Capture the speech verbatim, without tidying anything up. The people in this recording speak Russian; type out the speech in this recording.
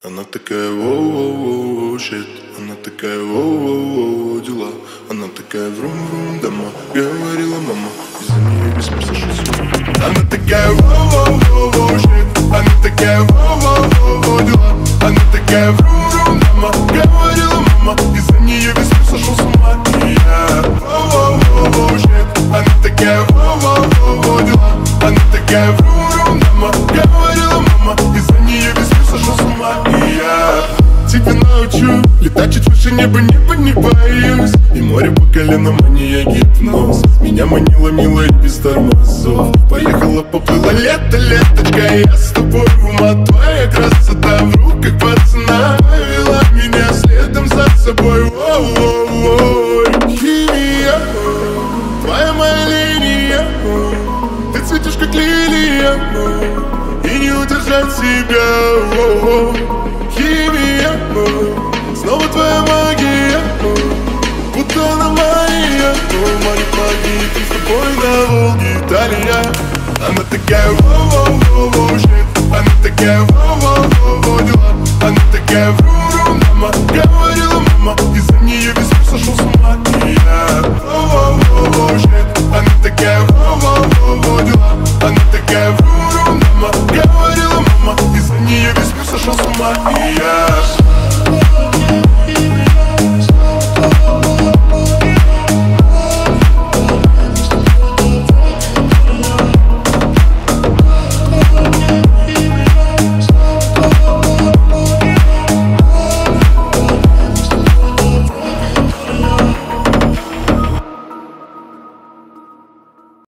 Она такая воу-воу-воу, щит. Она такая воу-воу-воу, дела. Она такая врум-врум, дома. Говорила мама, из-за нее без мир сошел с ума. Она такая воу-воу-воу, щит. Она такая воу-воу-воу, дела. Она такая врум-врум, дома. Говорила мама, из-за нее весь мир сошел с ума. И я воу-воу-воу, щит. Она такая воу-воу-воу, дела. Она такая врум-врум, дома. Говорила мама, из-за нее весь мир сошел с ума. И я тебя научу летать чуть выше неба, неба не боюсь. И море по коленам, а не я гипноз. Меня манила милая без тормозов. Поехала, поплыла, лето, леточка. Я с тобой в ума, твоя красота в руках пацана повела меня следом за собой. Воу-воу-воу. Химия, твоя моя линия. Ты цветешь как лилия, и не удержать себя. Воу-воу. Химия, снова твоя магия, будто она моя. Манит магии, ты с тобой на Волге, Италия. Она такая воу-воу-воу, щит. Она такая воу-воу.